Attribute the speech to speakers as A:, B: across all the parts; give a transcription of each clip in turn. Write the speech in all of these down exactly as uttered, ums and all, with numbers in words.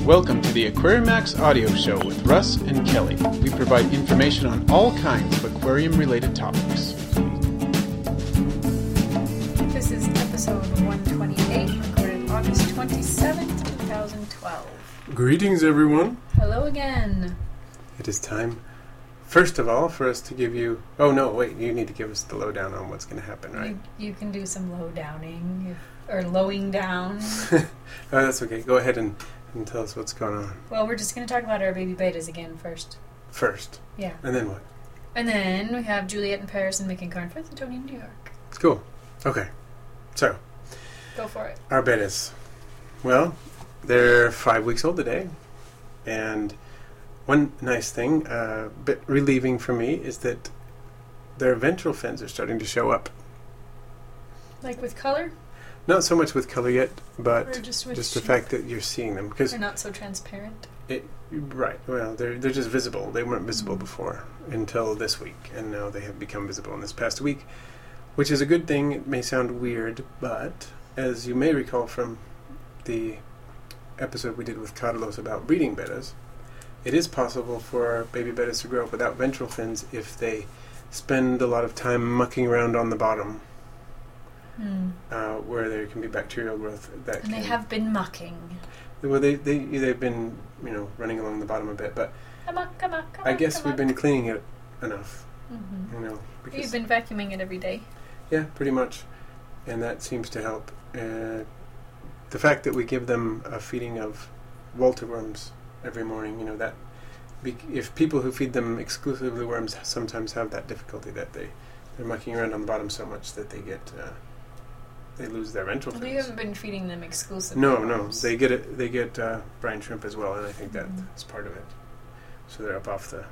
A: Welcome to the AquariumMax audio show with Russ and Kelly. We provide information on all kinds of aquarium-related topics.
B: This is episode one twenty-eight, recorded August twenty-seventh, twenty twelve.
A: Greetings, everyone.
B: Hello again.
A: It is time, first of all, for us to give you... Oh, no, wait, you need to give us the lowdown on what's going to happen, right?
B: You, you can do some low-downing, if, or lowing down.
A: Oh, that's okay. Go ahead and, and tell us what's going on.
B: Well, we're just going to talk about our baby betas again first.
A: First.
B: Yeah.
A: And then what?
B: And then we have Juliet in Paris and Mick in Carnforth and Tony in New York.
A: Cool. Okay. So.
B: Go for it.
A: Our betas. Well, they're five weeks old today. And one nice thing, a uh, bit relieving for me, is that their ventral fins are starting to show up.
B: Like with color?
A: Not so much with color yet, but
B: Or just with
A: just the
B: shape?
A: fact that you're seeing them. Because
B: They're not so transparent.
A: it, right, well, they're they're just visible. They weren't visible
B: Mm.
A: before until this week, and now they have become visible in this past week, which is a good thing. It may sound weird, but as you may recall from the episode we did with Carlos about breeding betas, it is possible for baby betas to grow up without ventral fins if they spend a lot of time mucking around on the bottom,
B: Hmm.
A: uh, where there can be bacterial growth that
B: And
A: can...
B: they have been mucking.
A: Well, they, they, they've been, you know, running along the bottom a bit, but
B: Come on, come on, come
A: I
B: on,
A: guess
B: come
A: we've
B: on.
A: been cleaning it enough,
B: Mm-hmm.
A: you know. Because,
B: You've been vacuuming it every day.
A: yeah, pretty much, and that seems to help. Uh, the fact that we give them a feeding of Walter worms every morning, you know, that be, if people who feed them exclusively worms sometimes have that difficulty that they they're mucking around on the bottom so much that they get uh, they lose their ventral
B: Well, you
A: fins.
B: haven't been feeding them exclusively.
A: No, no,
B: worms.
A: they get it. They get uh, brine shrimp as well, and I think
B: Mhm.
A: that's part of it. So they're up off the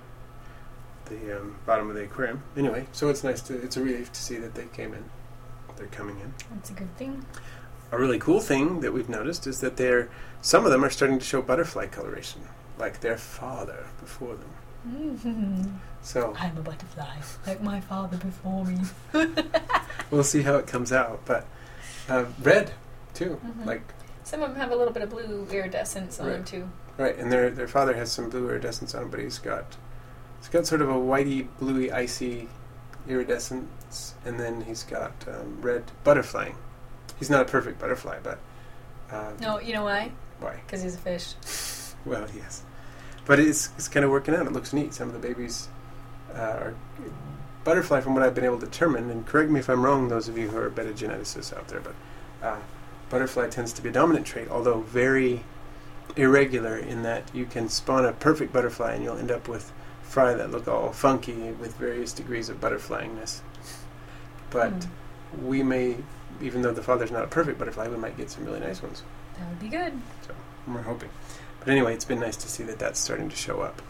A: the um, bottom of the aquarium. Anyway, so it's nice to. It's a relief to see that they came in. They're coming in.
B: That's a good thing.
A: A really cool thing that we've noticed is that they're some of them are starting to show butterfly coloration, like their father before them.
B: Mm-hmm.
A: So
B: I'm a butterfly, like my father before me.
A: we'll see how it comes out. But uh, red too,
B: Mhm.
A: like
B: Some of them have a little bit of blue iridescence on them
A: Right.
B: too.
A: right, and their their father has some blue iridescence on him, but he's got he's got sort of a whitey, bluey, icy iridescence, and then he's got um, red butterflying. He's not a perfect butterfly, but uh,
B: No, you know why?
A: why?
B: Because he's a fish.
A: Well, yes, but it's it's kind of working out. It looks neat. Some of the babies uh, are butterfly, from what I've been able to determine. And correct me if I'm wrong, those of you who are beta geneticists out there, but uh, butterfly tends to be a dominant trait, although very irregular in that you can spawn a perfect butterfly and you'll end up with fry that look all funky with various degrees of butterflyingness. But
B: Hmm.
A: we may, even though the father's not a perfect butterfly, we might get some really nice ones.
B: That would be good.
A: So we're hoping. But anyway, it's been nice to see that that's starting to show up.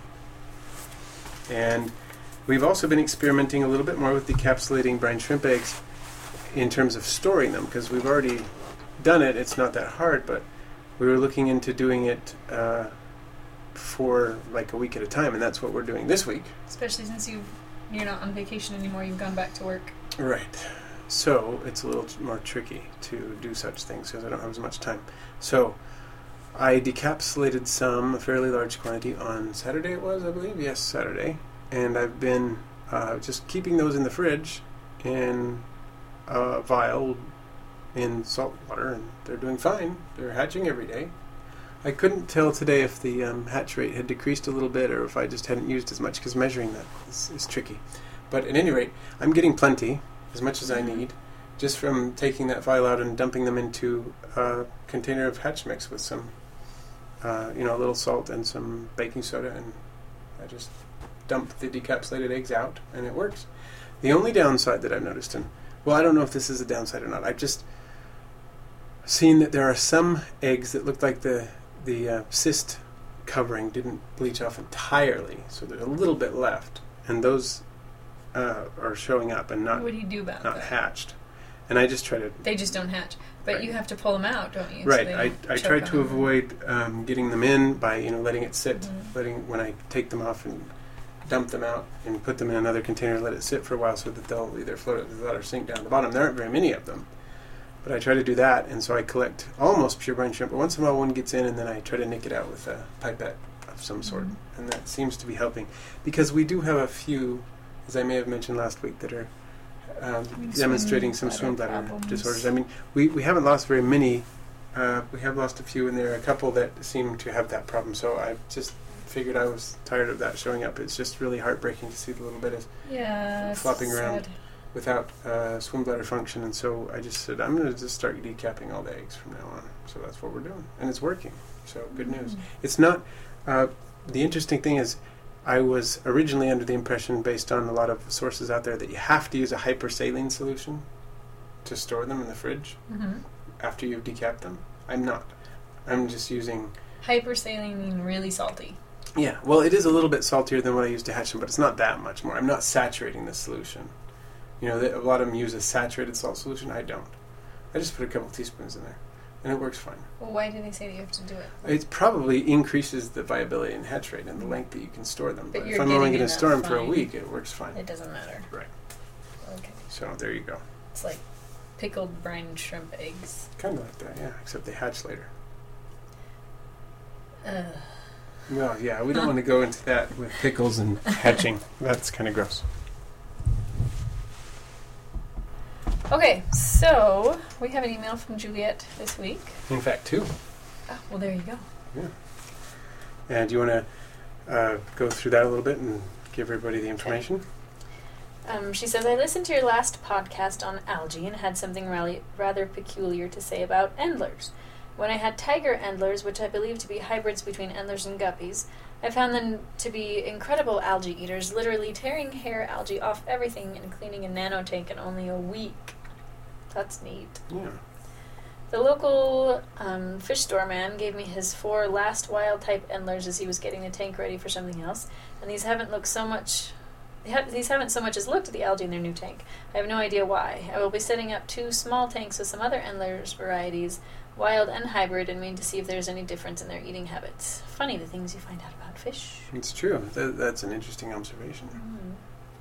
A: And we've also been experimenting a little bit more with decapsulating brine shrimp eggs in terms of storing them, because we've already done it. It's not that hard, but we were looking into doing it uh, for like a week at a time, and that's what we're doing this week.
B: Especially since you've, you're not on vacation anymore, you've gone back to work.
A: Right. So it's a little t- more tricky to do such things because I don't have as much time. So I decapsulated some, a fairly large quantity, on Saturday it was, I believe. Yes, Saturday. And I've been uh, just keeping those in the fridge in a vial in salt water, and they're doing fine. They're hatching every day. I couldn't tell today if the um, hatch rate had decreased a little bit or if I just hadn't used as much, because measuring that is, is tricky. But at any rate, I'm getting plenty, as much as I need, just from taking that vial out and dumping them into a container of hatch mix with some, uh, you know, a little salt and some baking soda, and I just dump the decapsulated eggs out, and it works. The only downside that I've noticed, and well, I don't know if this is a downside or not, I've just seen that there are some eggs that look like the the uh, cyst covering didn't bleach off entirely, so there's a little bit left, and those uh, are showing up and not
B: What do you do about
A: not
B: that?
A: hatched. And I just try to
B: They just don't hatch. But
A: Right.
B: you have to pull them out, don't you? So
A: right.
B: they
A: I
B: don't
A: I
B: choke
A: try
B: on
A: to
B: them.
A: avoid um, getting them in by you know letting it sit,
B: Mhm.
A: letting when I take them off and dump them out and put them in another container, let it sit for a while so that they'll either float at the top or sink down the bottom. There aren't very many of them. But I try to do that, and so I collect almost pure brine shrimp. But once in a while, one gets in, and then I try to nick it out with a pipette of some sort,
B: Mm-hmm.
A: and that seems to be helping. Because we do have a few, as I may have mentioned last week, that are um,
B: Swim
A: demonstrating some
B: bladder
A: swim bladder
B: problems.
A: disorders. I mean, we, we haven't lost very many. Uh, we have lost a few, and there are a couple that seem to have that problem. So I just figured I was tired of that showing up. It's just really heartbreaking to see the little bit of
B: Yeah,
A: flopping
B: it's
A: around
B: sad.
A: without uh, swim bladder function, and so I just said I'm going to just start decapping all the eggs from now on. So that's what we're doing, and it's working. So good news.
B: Mm.
A: It's not. Uh, the interesting thing is, I was originally under the impression, based on a lot of sources out there, that you have to use a hypersaline solution to store them in the fridge
B: Mm-hmm.
A: after you've decapped them. I'm not. I'm just using.
B: Hypersaline mean really salty.
A: Yeah, well, it is a little bit saltier than what I used to hatch them, but it's not that much more. I'm not saturating the solution. You know, a lot of them use a saturated salt solution. I don't. I just put a couple teaspoons in there, and it works fine.
B: Well, why do they say that you have to do it?
A: It probably increases the viability and hatch rate and the length that you can store them.
B: But
A: But,
B: you're
A: if I'm only
B: getting
A: going to
B: enough
A: store them for a
B: fine.
A: week, it works fine.
B: It doesn't matter.
A: Right.
B: Okay.
A: So there you go.
B: It's like pickled brine shrimp eggs.
A: Kind of like that, yeah, except they hatch later.
B: Ugh.
A: Well, yeah, we don't want to go into that with pickles and hatching. That's kind of gross.
B: Okay, so we have an email from Juliet this week.
A: In fact, two.
B: Oh, well, there you go.
A: Yeah. And do you want to uh, go through that a little bit and give everybody the information?
B: Um, she says, I listened to your last podcast on algae and had something rally- rather peculiar to say about endlers. When I had tiger endlers, which I believe to be hybrids between endlers and guppies, I found them to be incredible algae eaters, literally tearing hair algae off everything and cleaning a nanotank in only a week. That's neat.
A: Yeah.
B: The local um, fish store man gave me his four last wild type endlers as he was getting the tank ready for something else, and these haven't looked so much. They ha- these haven't so much as looked at the algae in their new tank. I have no idea why. I will be setting up two small tanks with some other endlers varieties, wild and hybrid, and mean to see if there's any difference in their eating habits. Funny the things you find out about fish.
A: It's true. Th- that's an interesting observation.
B: Mm.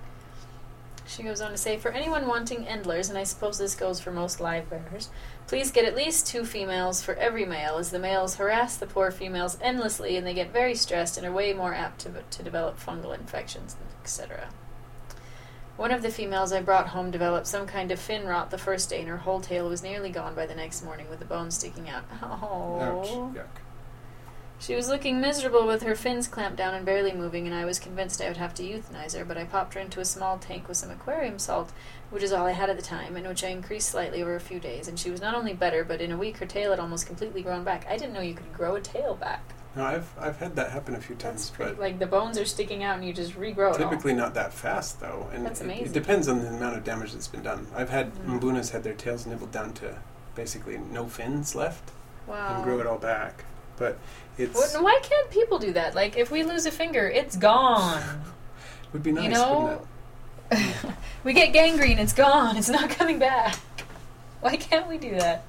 B: She goes on to say, for anyone wanting endlers, and I suppose this goes for most live bearers, please get at least two females for every male, as the males harass the poor females endlessly and they get very stressed and are way more apt to, to develop fungal infections, et cetera. One of the females I brought home developed some kind of fin rot the first day, and her whole tail was nearly gone by the next morning with the bones sticking out. Oh.
A: Ouch. Yuck.
B: She was looking miserable with her fins clamped down and barely moving, and I was convinced I would have to euthanize her, but I popped her into a small tank with some aquarium salt, which is all I had at the time, and which I increased slightly over a few days, and she was not only better, but in a week her tail had almost completely grown back. I didn't know you could grow a tail back.
A: No, I've I've had that happen a few
B: That's
A: times,
B: pretty,
A: but
B: like the bones are sticking out and you just regrow it all.
A: typically not that fast though. And
B: That's
A: it-
B: amazing.
A: It, depends on the amount of damage that's been done. I've had
B: Mhm.
A: mbunas had their tails nibbled down to basically no fins left
B: Wow.
A: and grow it all back. But it's
B: Well, why can't people do that? Like, if we lose a finger, it's gone.
A: it would be nice,
B: you know?
A: wouldn't it?
B: We get gangrene, it's gone. It's not coming back. Why can't we do that?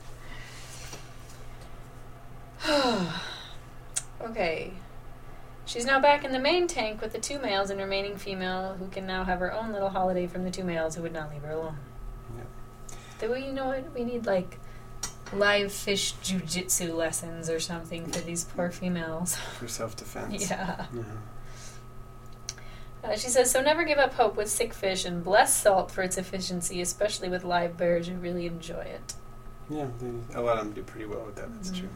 B: Okay. She's now back in the main tank with the two males and remaining female, who can now have her own little holiday from the two males who would not leave her alone.
A: Yeah.
B: Do we, you know what? We need, like, live fish jujitsu lessons or something for these poor females.
A: For self-defense.
B: Yeah.
A: Yeah.
B: Uh, she says, so never give up hope with sick fish, and bless salt for its efficiency, especially with live bears who really enjoy it.
A: Yeah, they, a lot of them do pretty well with that. That's
B: Mhm.
A: true.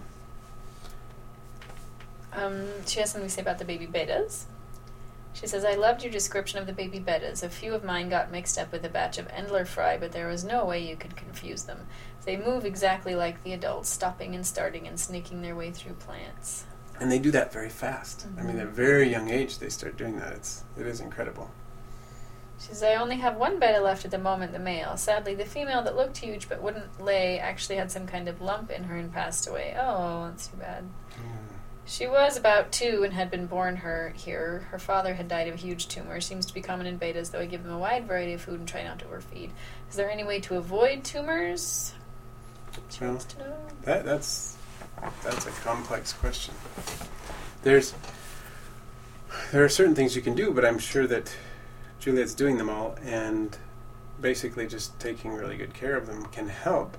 B: Um, she has something to say about the baby bettas. She says, I loved your description of the baby bettas. A few of mine got mixed up with a batch of Endler fry, but there was no way you could confuse them. They move exactly like the adults, stopping and starting and sneaking their way through plants.
A: And they do that very fast. I mean,
B: Mhm.
A: at a very young age, they start doing that. It's it is incredible.
B: She says, I only have one betta left at the moment, the male. Sadly, the female that looked huge but wouldn't lay actually had some kind of lump in her and passed away. Oh, that's too bad.
A: Mm.
B: She was about two and had been born her here. Her father had died of a huge tumor. Seems to be common in betas, though I give them a wide variety of food and try not to overfeed. Is there any way to avoid tumors? She
A: Well,
B: wants to know.
A: That that's that's a complex question. There's there are certain things you can do, but I'm sure that Juliet's doing them all, and basically just taking really good care of them can help,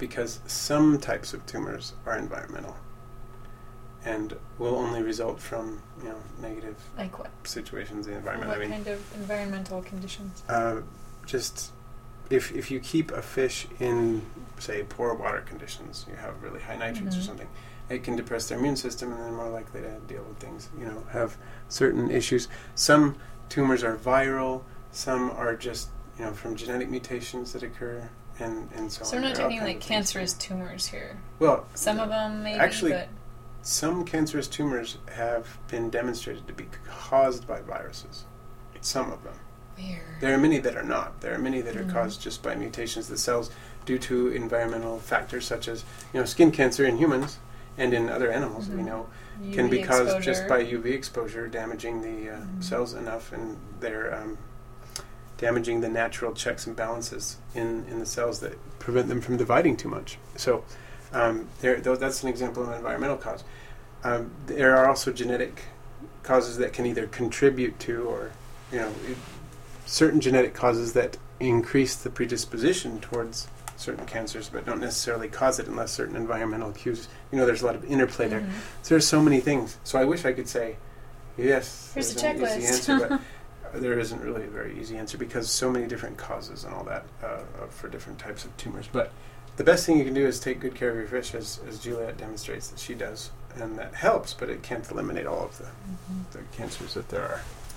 A: because some types of tumors are environmental and will only result from, you know, negative
B: like what
A: situations in the environment.
B: What
A: I mean,
B: kind of environmental conditions?
A: Uh, just if if you keep a fish in, say, poor water conditions, you have really high nitrates
B: mm-hmm.
A: or something, it can depress their immune system and they're more likely to deal with things, you know, have certain issues. Some tumors are viral, some are just, you know, from genetic mutations that occur, and, and so on.
B: So we're not
A: There are all
B: talking
A: kinds
B: like
A: of
B: cancerous
A: things.
B: tumors here.
A: Well,
B: some of them maybe,
A: actually,
B: but
A: some cancerous tumors have been demonstrated to be caused by viruses. Some of them.
B: weird.
A: There are many that are not. There are many that
B: mm-hmm.
A: are caused just by mutations that cells due to environmental factors such as, you know, skin cancer in humans and in other animals,
B: mm-hmm.
A: we know,
B: U V
A: can be caused
B: exposure.
A: just by U V exposure, damaging the uh,
B: mm-hmm.
A: cells enough, and they're um, damaging the natural checks and balances in, in the cells that prevent them from dividing too much. So um, there, th- that's an example of an environmental cause. Um, there are also genetic causes that can either contribute to, or, you know, it, certain genetic causes that increase the predisposition towards certain cancers, but don't necessarily cause it unless certain environmental cues. You know, there's a lot of interplay
B: mm-hmm.
A: there. So there's so many things. So I wish I could say, yes,
B: here's
A: there's
B: a
A: an
B: checklist.
A: easy answer, but there isn't really a very easy answer because so many different causes and all that uh, uh, for different types of tumors. But the best thing you can do is take good care of your fish, as, as Juliet demonstrates that she does, and that helps, but it can't eliminate all of the,
B: mm-hmm.
A: the cancers that there are.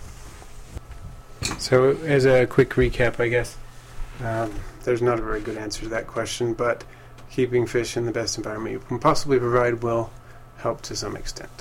A: So as a quick recap, I guess, um, there's not a very good answer to that question, but keeping fish in the best environment you can possibly provide will help to some extent.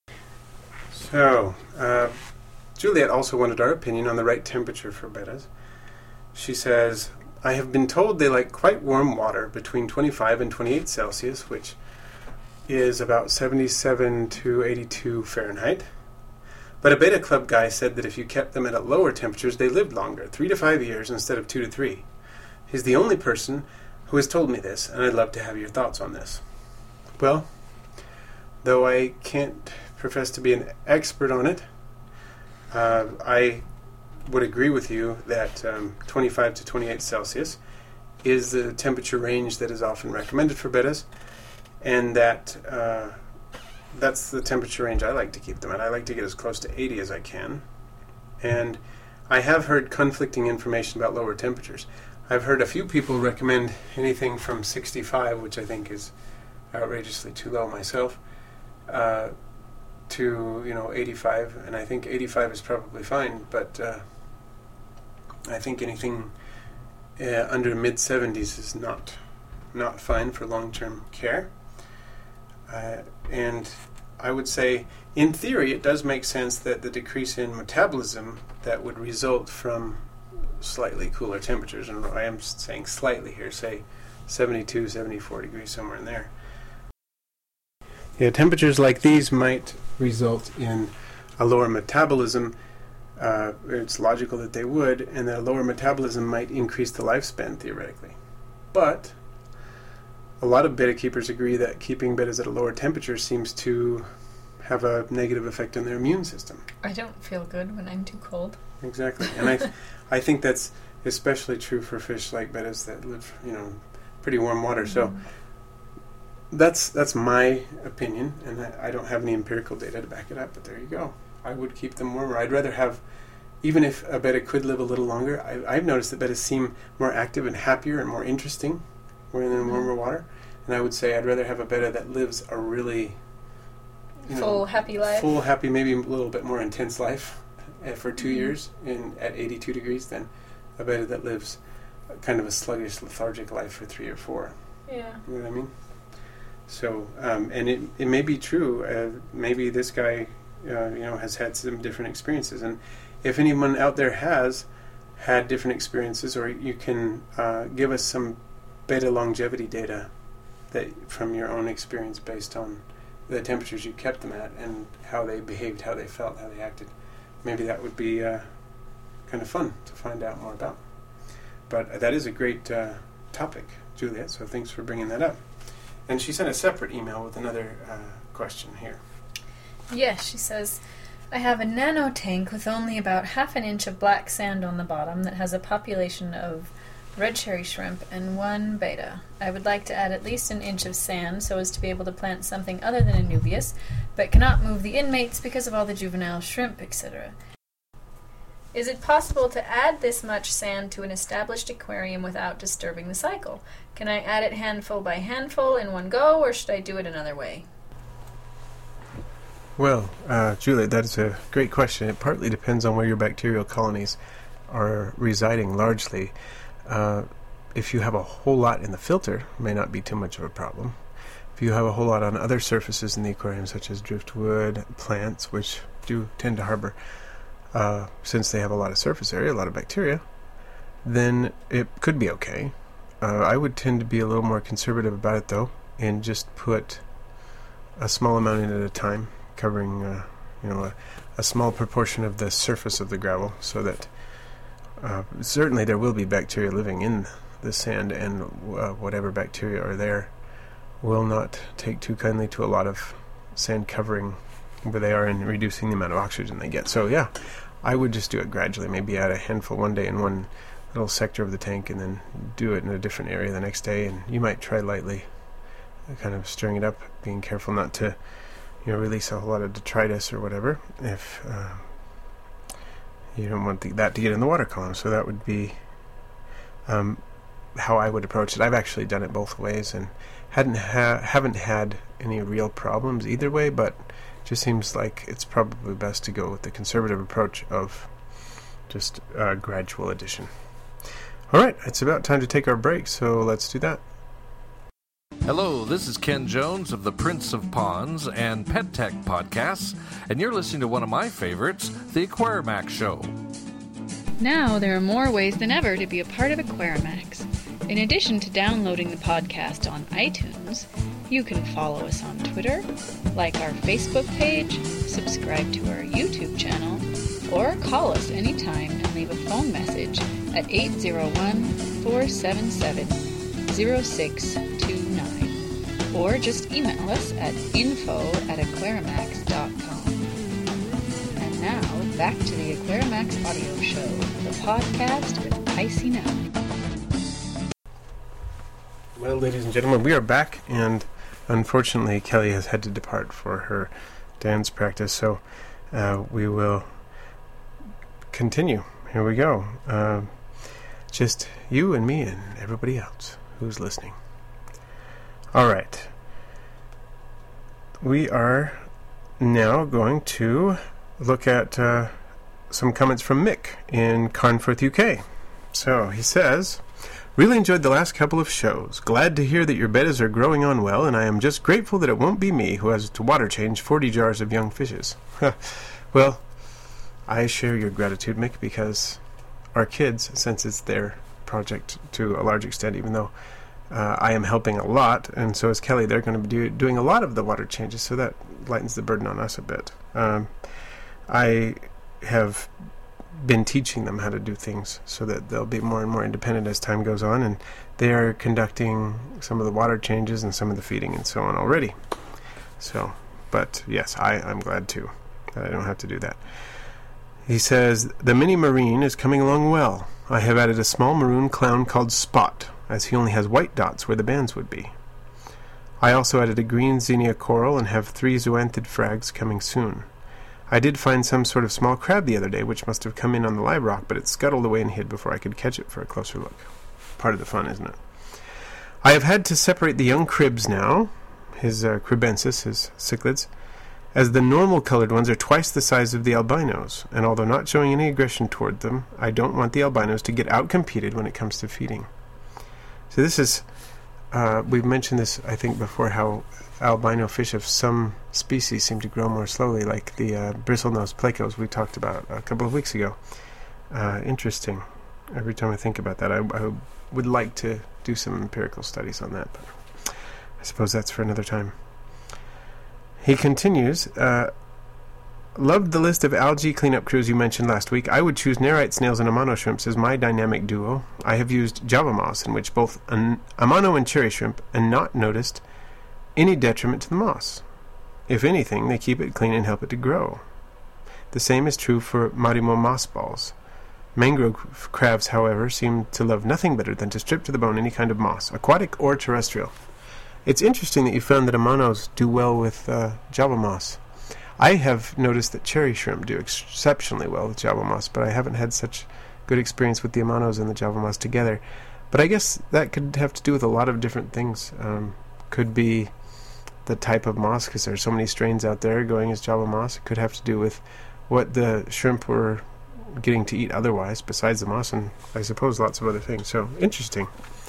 A: So, uh, Juliet also wanted our opinion on the right temperature for bettas. She says, I have been told they like quite warm water between twenty-five and twenty-eight Celsius, which is about seventy-seven to eighty-two Fahrenheit. But a beta club guy said that if you kept them at lower temperatures, they lived longer, three to five years instead of two to three. He's the only person who has told me this, and I'd love to have your thoughts on this. Well, though I can't profess to be an expert on it, uh, I would agree with you that um, twenty-five to twenty-eight Celsius is the temperature range that is often recommended for bettas, and that uh, that's the temperature range I like to keep them at. I like to get as close to eighty as I can. And I have heard conflicting information about lower temperatures. I've heard a few people recommend anything from sixty-five, which I think is outrageously too low myself, uh, to, you know, eighty-five, and I think eighty-five is probably fine, but uh, I think anything uh, under mid seventies is not not fine for long-term care. Uh, and I would say, in theory, it does make sense that the decrease in metabolism that would result from slightly cooler temperatures, and I am saying slightly here, say seventy-two, seventy-four degrees, somewhere in there. Yeah, temperatures like these might result in a lower metabolism. Uh, it's logical that they would, and that a lower metabolism might increase the lifespan, theoretically. But a lot of betta keepers agree that keeping bettas at a lower temperature seems to have a negative effect on their immune system.
B: I don't feel good when I'm too cold.
A: Exactly, and I, th- I think that's especially true for fish like bettas that live, you know, pretty warm water.
B: Mm-hmm.
A: So that's that's my opinion, and I, I don't have any empirical data to back it up. But there you go. I would keep them warmer. I'd rather have, even if a betta could live a little longer, I, I've noticed that bettas seem more active and happier and more interesting when they're in warmer water. And I would say I'd rather have a betta that lives a really, you
B: full,
A: know,
B: happy life.
A: Full, happy, maybe a little bit more intense life uh, for two
B: mm-hmm.
A: years in at eighty-two degrees than a betta that lives kind of a sluggish, lethargic life for three or four.
B: Yeah.
A: You know what I mean? So, um, and it it may be true. Uh, maybe this guy, uh, you know, has had some different experiences. And if anyone out there has had different experiences, or you can uh, give us some betta longevity data that from your own experience based on the temperatures you kept them at and how they behaved, how they felt, how they acted. Maybe that would be uh, kind of fun to find out more about. But uh, that is a great uh, topic, Juliet, so thanks for bringing that up. And she sent a separate email with another uh, question here.
B: Yes, she says, I have a nano tank with only about half an inch of black sand on the bottom that has a population of red cherry shrimp, and one betta. I would like to add at least an inch of sand so as to be able to plant something other than Anubias, but cannot move the inmates because of all the juvenile shrimp, et cetera. Is it possible to add this much sand to an established aquarium without disturbing the cycle? Can I add it handful by handful in one go, or should I do it another way?
A: Well, uh, Juliet, that is a great question. It partly depends on where your bacterial colonies are residing largely. Uh, if you have a whole lot in the filter, it may not be too much of a problem. If you have a whole lot on other surfaces in the aquarium, such as driftwood, plants, which do tend to harbor, uh, since they have a lot of surface area, a lot of bacteria, then it could be okay. Uh, I would tend to be a little more conservative about it, though, and just put a small amount in at a time, covering uh, you know, a, a small proportion of the surface of the gravel, so that uh, certainly there will be bacteria living in the sand, and uh, whatever bacteria are there will not take too kindly to a lot of sand covering where they are and reducing the amount of oxygen they get. So yeah, I would just do it gradually. Maybe add a handful one day in one little sector of the tank, and then do it in a different area the next day. And you might try lightly, kind of stirring it up, being careful not to, you know, release a whole lot of detritus or whatever, if uh, you don't want the, that to get in the water column. So that would be um, how I would approach it. I've actually done it both ways and hadn't ha- haven't had any real problems either way, but it just seems like it's probably best to go with the conservative approach of just uh, gradual addition. All right, it's about time to take our break, so let's do that.
C: Hello, this is Ken Jones of the Prince of Ponds and Pet Tech podcasts, and you're listening to one of my favorites, The Aquarimax Show.
B: Now there are more ways than ever to be a part of Aquarimax. In addition to downloading the podcast on iTunes, you can follow us on Twitter, like our Facebook page, subscribe to our YouTube channel, or call us anytime and leave a phone message at eight zero one, four seven seven, zero six two nine, or just email us at info at aquarimax dot com. And now, back to the Aquarimax Audio Show, the podcast with Icy Now.
A: Well, ladies and gentlemen, we are back, and unfortunately Kelly has had to depart for her dance practice, so uh, we will continue. Here we go. Uh, just you and me and everybody else who's listening. All right. We are now going to look at uh, some comments from Mick in Carnforth, U K. So he says, really enjoyed the last couple of shows. Glad to hear that your bettas are growing on well, and I am just grateful that it won't be me who has to water change forty jars of young fishes. Well, I share your gratitude, Mick, because our kids, since it's their project to a large extent, even though uh, I am helping a lot, and so is Kelly, they're going to be do, doing a lot of the water changes, so that lightens the burden on us a bit. Um, I have been teaching them how to do things so that they'll be more and more independent as time goes on, and they are conducting some of the water changes and some of the feeding and so on already. So, but yes, I, I'm glad too that I don't have to do that. He says, the mini marine is coming along well. I have added a small maroon clown called Spot, as he only has white dots where the bands would be. I also added a green xenia coral and have three zoanthid frags coming soon. I did find some sort of small crab the other day, which must have come in on the live rock, but it scuttled away and hid before I could catch it for a closer look. Part of the fun, isn't it? I have had to separate the young cribs now, his uh, cribensis, his cichlids, as the normal colored ones are twice the size of the albinos, and although not showing any aggression toward them, I don't want the albinos to get out-competed when it comes to feeding. So this is, uh, we've mentioned this, I think, before, how albino fish of some species seem to grow more slowly, like the uh, bristlenose plecos we talked about a couple of weeks ago. Uh, interesting. Every time I think about that, I, I would like to do some empirical studies on that, but I suppose that's for another time. He continues, uh, loved the list of algae cleanup crews you mentioned last week. I would choose Nerite snails and Amano shrimps as my dynamic duo. I have used Java moss, in which both an Amano and cherry shrimp, and not noticed any detriment to the moss. If anything, they keep it clean and help it to grow. The same is true for Marimo moss balls. Mangrove crabs, however, seem to love nothing better than to strip to the bone any kind of moss, aquatic or terrestrial. It's interesting that you found that Amanos do well with uh, Java moss. I have noticed that cherry shrimp do exceptionally well with Java moss, but I haven't had such good experience with the Amanos and the Java moss together. But I guess that could have to do with a lot of different things. Um, could be the type of moss, because there are so many strains out there going as Java moss. It could have to do with what the shrimp were getting to eat otherwise besides the moss, and I suppose lots of other things. So, interesting.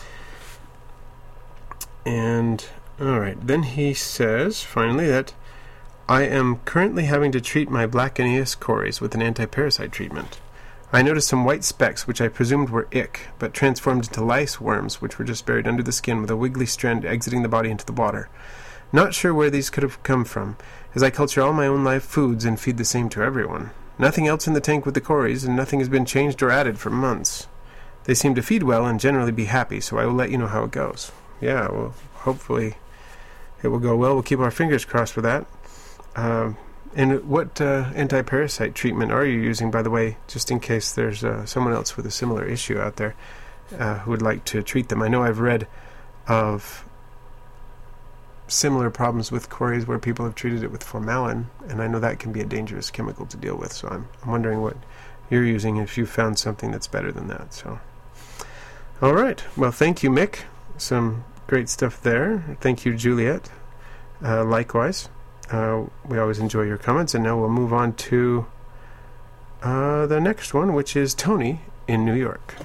A: And, alright, then he says, finally, that I am currently having to treat my Black Aeneas cories with an anti-parasite treatment. I noticed some white specks, which I presumed were ick, but transformed into lice worms, which were just buried under the skin with a wiggly strand exiting the body into the water. Not sure where these could have come from, as I culture all my own live foods and feed the same to everyone. Nothing else in the tank with the cories, and nothing has been changed or added for months. They seem to feed well and generally be happy, so I will let you know how it goes. Yeah, well, hopefully it will go well. We'll keep our fingers crossed for that. Um... And what uh, anti-parasite treatment are you using, by the way, just in case there's uh, someone else with a similar issue out there uh, who would like to treat them? I know I've read of similar problems with cories where people have treated it with formalin, and I know that can be a dangerous chemical to deal with, so I'm, I'm wondering what you're using, if you've found something that's better than that. So, all right. Well, thank you, Mick. Some great stuff there. Thank you, Juliet. Uh, likewise. Uh, we always enjoy your comments, and now we'll move on to uh, the next one, which is Tony in New York.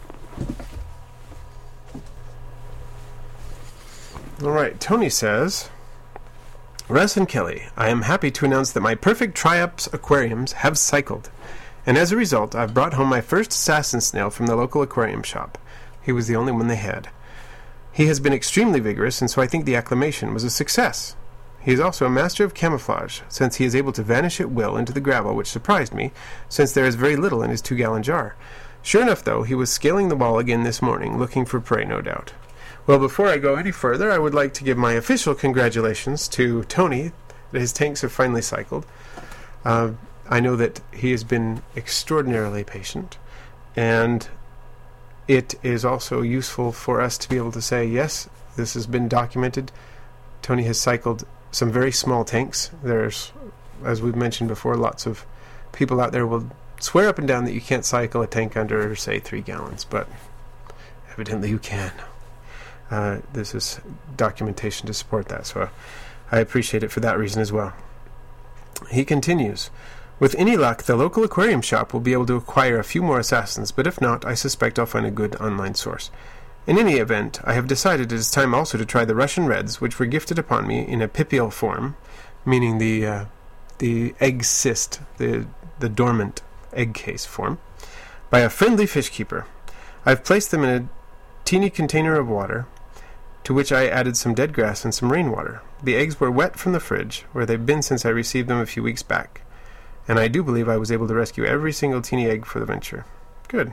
A: All right, Tony says, Russ and Kelly, I am happy to announce that my perfect Triops aquariums have cycled, and as a result, I've brought home my first assassin snail from the local aquarium shop. He was the only one they had. He has been extremely vigorous, and so I think the acclimation was a success. He is also a master of camouflage, since he is able to vanish at will into the gravel, which surprised me, since there is very little in his two-gallon jar. Sure enough, though, he was scaling the wall again this morning, looking for prey, no doubt. Well, before I go any further, I would like to give my official congratulations to Tony, that his tanks have finally cycled. Uh, I know that he has been extraordinarily patient, and it is also useful for us to be able to say, yes, this has been documented. Tony has cycled some very small tanks. There's, as we've mentioned before, lots of people out there will swear up and down that you can't cycle a tank under, say, three gallons, but evidently you can. Uh, this is documentation to support that, so I appreciate it for that reason as well. He continues, with any luck, the local aquarium shop will be able to acquire a few more assassins, but if not, I suspect I'll find a good online source. In any event, I have decided it is time also to try the Russian Reds, which were gifted upon me in a pipial form, meaning the uh, the egg cyst, the the dormant egg case form, by a friendly fish keeper. I have placed them in a teeny container of water, to which I added some dead grass and some rainwater. The eggs were wet from the fridge, where they've been since I received them a few weeks back, and I do believe I was able to rescue every single teeny egg for the venture. Good.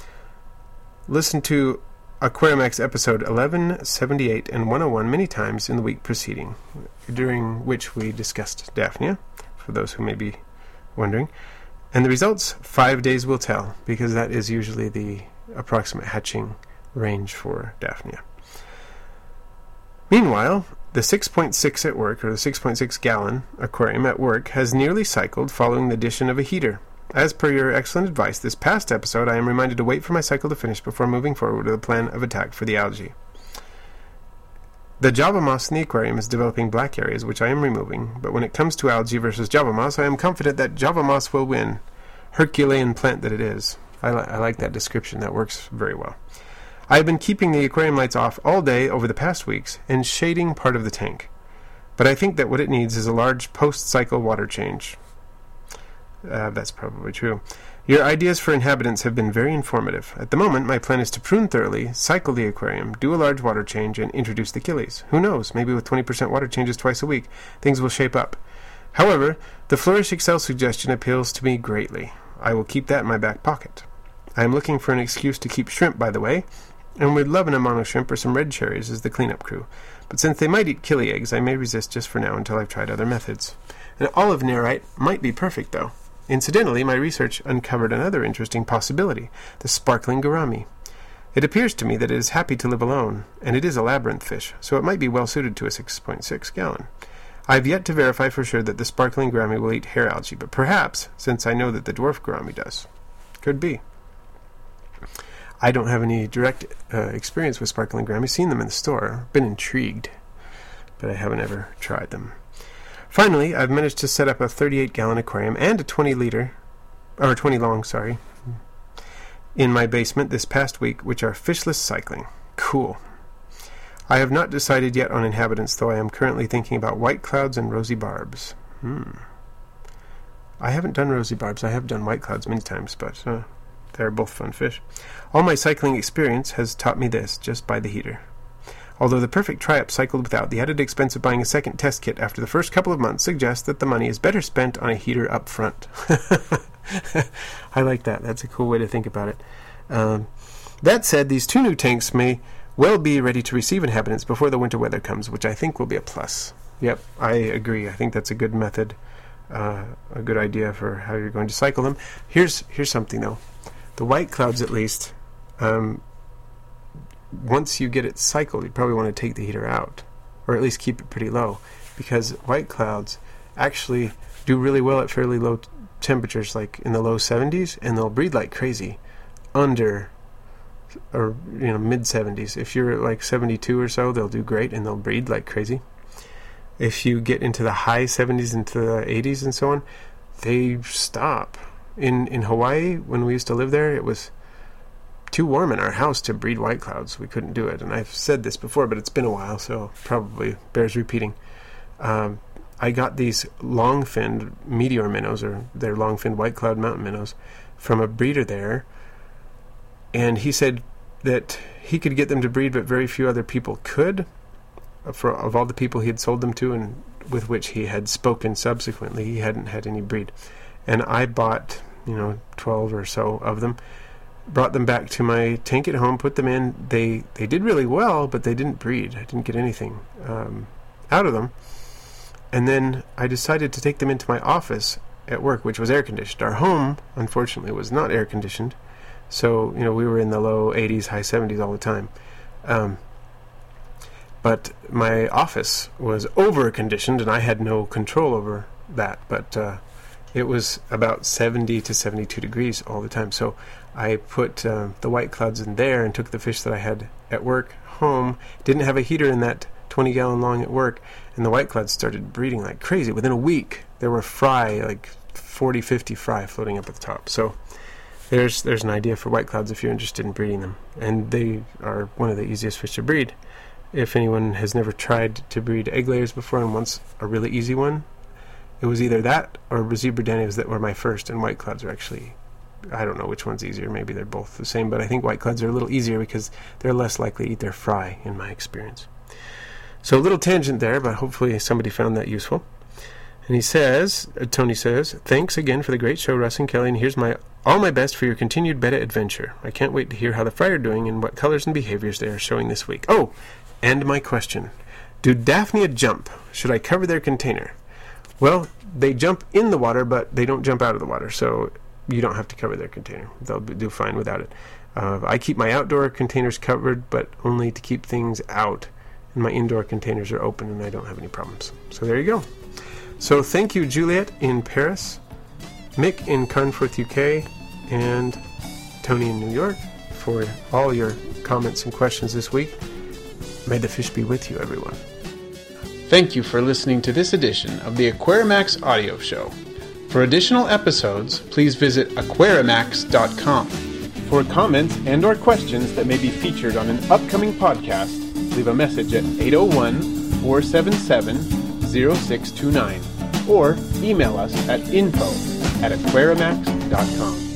A: Listen to Aquariumax episode eleven seventy-eight and one oh one many times in the week preceding, during which we discussed Daphnia, for those who may be wondering. And the results, five days will tell, because that is usually the approximate hatching range for Daphnia. Meanwhile, the six point six at work, or the six point six gallon aquarium at work, has nearly cycled following the addition of a heater. As per your excellent advice this past episode, I am reminded to wait for my cycle to finish before moving forward with a plan of attack for the algae. The Java moss in the aquarium is developing black areas, which I am removing, but when it comes to algae versus Java moss, I am confident that Java moss will win. Herculean plant that it is. I, li- I like that description. That works very well. I have been keeping the aquarium lights off all day over the past weeks and shading part of the tank. But I think that what it needs is a large post-cycle water change. Uh, that's probably true. Your ideas for inhabitants have been very informative. At the moment, my plan is to prune thoroughly, cycle the aquarium, do a large water change, and introduce the Achilles. Who knows, maybe with twenty percent water changes twice a week, things will shape up. However, the Flourish Excel suggestion appeals to me greatly. I will keep that in my back pocket. I am looking for an excuse to keep shrimp, by the way, and would love an Amano shrimp or some red cherries as the cleanup crew. But since they might eat killie eggs, I may resist just for now until I've tried other methods. An olive nerite might be perfect, though. Incidentally, my research uncovered another interesting possibility, the sparkling gourami. It appears to me that it is happy to live alone, and it is a labyrinth fish, so it might be well suited to a six point six gallon. I have yet to verify for sure that the sparkling gourami will eat hair algae, but perhaps, since I know that the dwarf gourami does. Could be. I don't have any direct uh, experience with sparkling gourami. Seen them in the store. Been intrigued, but I haven't ever tried them. Finally, I've managed to set up a thirty-eight gallon aquarium and a twenty liter, or twenty long, sorry, in my basement this past week, which are fishless cycling. Cool. I have not decided yet on inhabitants, though I am currently thinking about white clouds and rosy barbs. Hmm. I haven't done rosy barbs. I have done white clouds many times, but uh, they're both fun fish. All my cycling experience has taught me this, just buy the heater. Although the perfect try-up cycled without, the added expense of buying a second test kit after the first couple of months suggests that the money is better spent on a heater up front. I like that. That's a cool way to think about it. Um, that said, these two new tanks may well be ready to receive inhabitants before the winter weather comes, which I think will be a plus. Yep, I agree. I think that's a good method, uh, a good idea for how you're going to cycle them. Here's here's something, though. The white clouds, at least, um, once you get it cycled, you probably want to take the heater out, or at least keep it pretty low, because white clouds actually do really well at fairly low t- temperatures, like in the low seventies, and they'll breed like crazy under, or you know, mid seventies. If you're at like seventy-two or so, they'll do great, and they'll breed like crazy. If you get into the high seventies, into the eighties and so on, they stop. In in Hawaii, when we used to live there, it was too warm in our house to breed white clouds. We couldn't do it. And I've said this before, but it's been a while, so probably bears repeating. Um, I got these long-finned meteor minnows, or they're long-finned white cloud mountain minnows, from a breeder there. And he said that he could get them to breed, but very few other people could. For of all the people he had sold them to and with which he had spoken subsequently, he hadn't had any breed. And I bought, you know, twelve or so of them, brought them back to my tank at home, put them in. They they did really well, but they didn't breed. I didn't get anything um, out of them. And then I decided to take them into my office at work, which was air-conditioned. Our home, unfortunately, was not air-conditioned. So, you know, we were in the low eighties, high seventies all the time. Um, but my office was over-conditioned, and I had no control over that. But uh, it was about seventy to seventy-two degrees all the time. So I put uh, the white clouds in there and took the fish that I had at work home. Didn't have a heater in that twenty gallon long at work, and the white clouds started breeding like crazy. Within a week, there were fry, like forty, fifty fry floating up at the top. So there's there's an idea for white clouds if you're interested in breeding them. And they are one of the easiest fish to breed. If anyone has never tried to breed egg layers before and wants a really easy one, it was either that or Zebradenias that were my first, and white clouds are actually, I don't know which one's easier. Maybe they're both the same, but I think white clouds are a little easier because they're less likely to eat their fry, in my experience. So a little tangent there, but hopefully somebody found that useful. And he says, uh, Tony says, thanks again for the great show, Russ and Kelly, and here's my all my best for your continued betta adventure. I can't wait to hear how the fry are doing and what colors and behaviors they are showing this week. Oh, and my question. Do Daphnia jump? Should I cover their container? Well, they jump in the water, but they don't jump out of the water, so you don't have to cover their container. They'll do fine without it. Uh, I keep my outdoor containers covered, but only to keep things out. And my indoor containers are open, and I don't have any problems. So there you go. So thank you, Juliet in Paris, Mick in Carnforth, U K, and Tony in New York for all your comments and questions this week. May the fish be with you, everyone. Thank you for listening to this edition of the Aquarimax Audio Show. For additional episodes, please visit aquarimax dot com. For comments and or questions that may be featured on an upcoming podcast, leave a message at eight oh one, four seven seven, oh six two nine or email us at info at aquarimax dot com.